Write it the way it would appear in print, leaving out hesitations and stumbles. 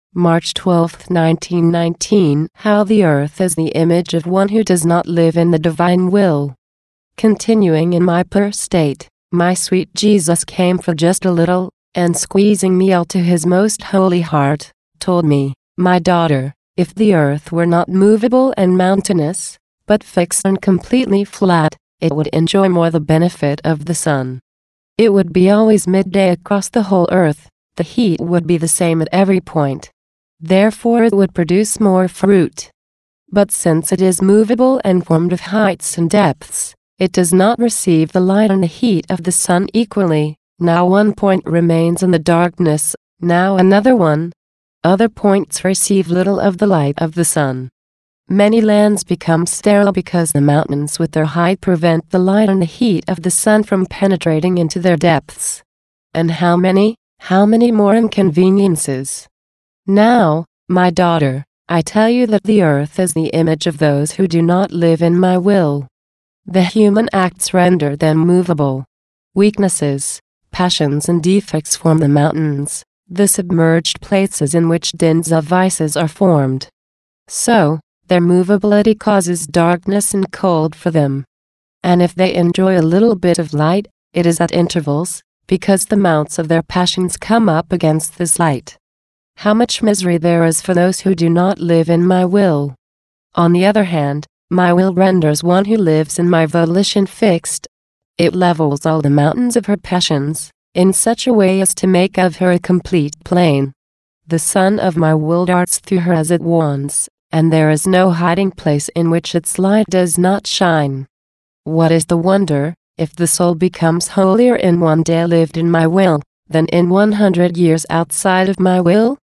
March 12, 1919. How the earth is the image of one who does not live in the divine will. Continuing in my poor state, my sweet Jesus came for just a little, and squeezing me all to his most holy heart, told me, "My daughter, if the earth were not movable and mountainous, but fixed and completely flat, it would enjoy more the benefit of the sun. It would be always midday across the whole earth, the heat would be the same at every point. Therefore it would produce more fruit. But since it is movable and formed of heights and depths, it does not receive the light and the heat of the sun equally. Now one point remains in the darkness, now another one. Other points receive little of the light of the sun. Many lands become sterile because the mountains with their height prevent the light and the heat of the sun from penetrating into their depths. And how many more inconveniences! Now, my daughter, I tell you that the earth is the image of those who do not live in my will. The human acts render them movable. Weaknesses, passions and defects form the mountains, the submerged places in which dens of vices are formed. So, their movability causes darkness and cold for them. And if they enjoy a little bit of light, it is at intervals, because the mounts of their passions come up against this light. How much misery there is for those who do not live in my will! On the other hand, my will renders one who lives in my volition fixed. It levels all the mountains of her passions, in such a way as to make of her a complete plain. The sun of my will darts through her as it wants, and there is no hiding place in which its light does not shine. What is the wonder, if the soul becomes holier in one day lived in my will, than in 100 years outside of my will?